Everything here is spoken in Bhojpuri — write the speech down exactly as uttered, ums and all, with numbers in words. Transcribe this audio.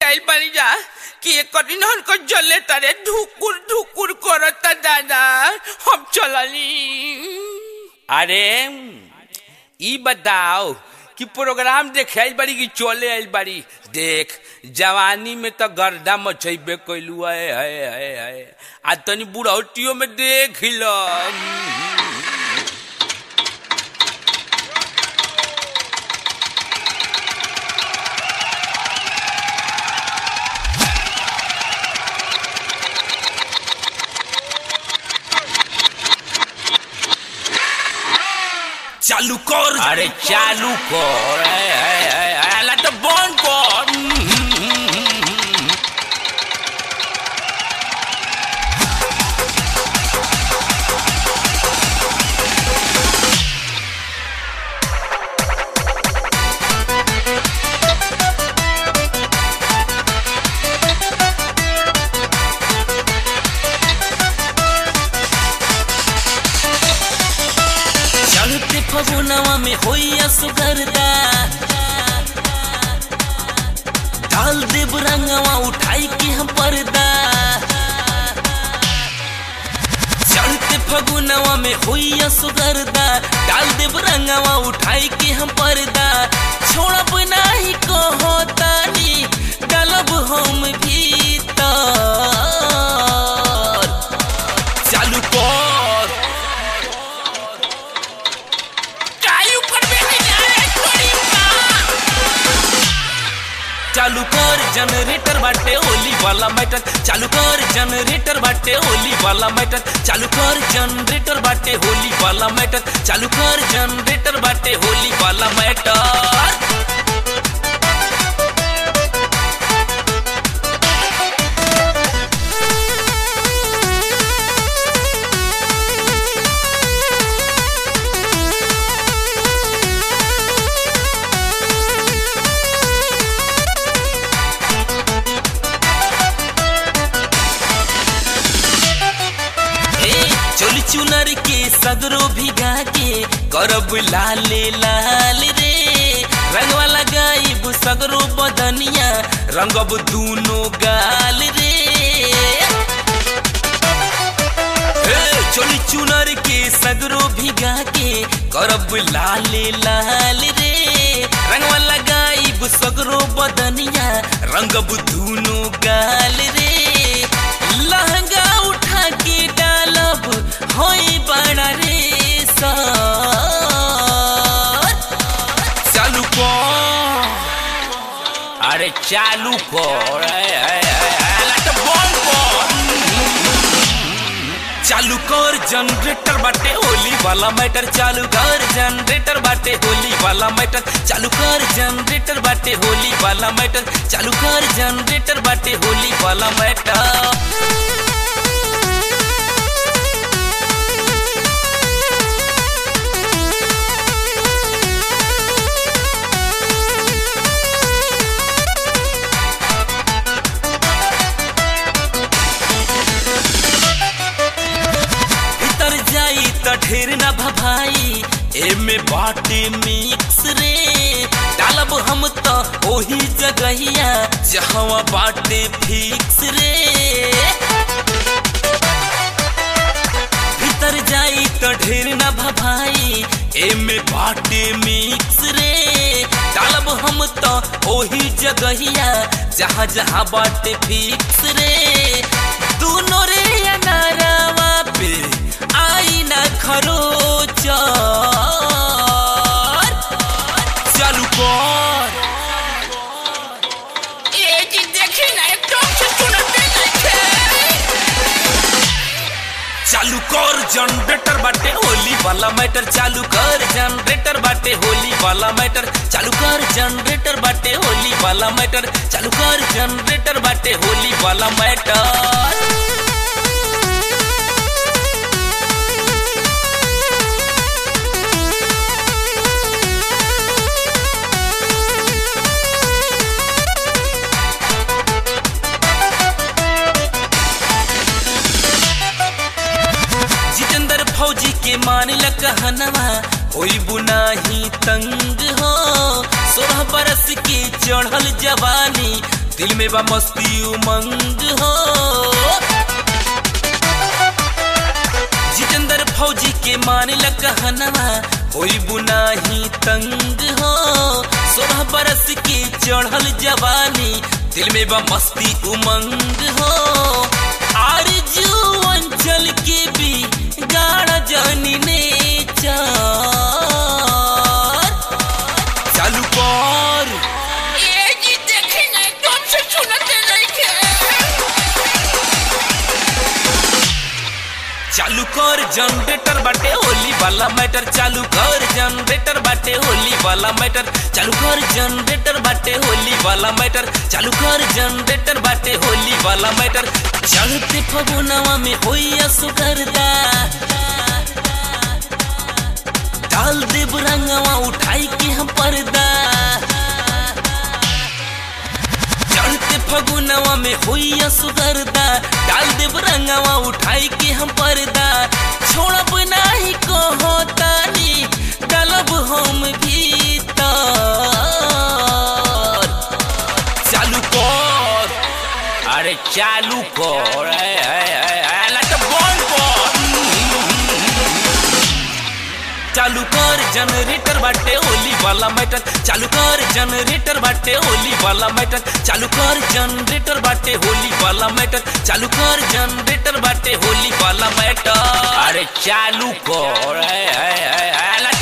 आइल बानी जा कि एक दिन हमको जले तारे ढुकुर ढुकुर करता दादा हम चलनी। अरे ई बताओ कि प्रोग्राम देखे आइल बाड़ी कि चले आइल बाड़ी? देख जवानी में तो गर्दा मचैबे कैलू है, है, है, है। आ तनी बुढ़ौटियों में देख लो। चालू कर। अरे चालू कर, अला तो बंद कर। फगुनवा में होइया सुगरदा डाल देव रंगवा उठाई के हम पर्दा। चलते फगुनवा में होइया सुगरदा डाल देव रंगवा उठाई के हम पर्दा। छोड़ब नाही कहो तानी डालब हम भीतर। चालू कर। चालू कर जनरेटर बाटे होली वाला मैटर। चालू कर जनरेटर बाटे होली वाला मैटर। चालू कर जनरेटर बाटे होली वाला मैटर। चालू कर जनरेटर बाटे होली वाला मैटर। चुनर के सगरो भिगा के करब लाले लाल रे। रंगवा लगाइब सगरो बदनिया रंगब दूनो गाल रे। चोली चुनर के सगरो भिगा के करब लाले लाल रे। रंगवा लगाइब सगरो बदनिया रंगब दूनो गाल रे। लहंगा उठा के डालब होई बड़ा रे सर। चालू कर। अरे चालू कर, तो बंद कर। चालू कर जनरेटर बाटे होली वाला मैटर। चालू कर जनरेटर बाटे होली वाला मैटर। चालू कर जनरेटर बाटे होली वाला मैटर। चालू कर जनरेटर बाटे होली वाला मैटर। ढेर ना भभाई एमे बाटे मिक्स रे। डालब हम तो ओही जगहिया जहवा बाटे फिक्स रे। भीतर जाई तो ढेर ना भभाई एमे बाटे मिक्स रे। डालब हम तो ओही जगहिया जहाँ जहाँ बाटे फिक्स रे। दोनों रे अनारवा पे आई ना खरोच। चालू कर। ए जी देखी ना एकदम से सुनते नहीं। चालू कर जनरेटर बाटे होली वाला मैटर। चालू कर जनरेटर बाटे होली वाला मैटर। चालू कर जनरेटर बाटे होली वाला मैटर। चालू कर जनरेटर बाटे होली वाला मैटर। फौजी के मान ल कहनवा होई बुनाही तंग हो। सोलह बरस की चढ़ल जवानी दिल में बा मस्ती उमंग हो। जितेंद्र फौजी के माने ल कहनवा होई बुनाही तंग हो। सोलह बरस की चढ़ल जवानी दिल में बा मस्ती उमंग हो। आरजू अंचल के भी गाड़ा जानी ने चालू कर ये जी देखे नहीं तुम से सुनते नहीं के चालू कर जनरेटर बाटे होली वाला मैटर। चालू कर जनरेटर बाटे होली वाला मैटर। चालू कर जनरेटर बाटे होली वाला मैटर। चालू कर जनरेटर बाटे होली वाला मैटर। चढ़ते फगुनवा में होइया सुगरदा डाल देब रंगवा उठाई के हम पर्दा। चढ़ते फगुनवा में होइया सुगरदा डाल देब रंगवा उठाई के हम पर्दा। छोड़ब नाही कहो तानी डालब हम भीतर। चालू कर अरे चालू कर ना तो बंद कर। चालू कर जनरेटर बाटे होली वाला मैटर। चालू कर जनरेटर बाटे होली वाला मैटर। चालू कर जनरेटर बाटे होली वाला मैटर। चालू कर जनरेटर बाटे होली वाला मैटर। अरे चालू कर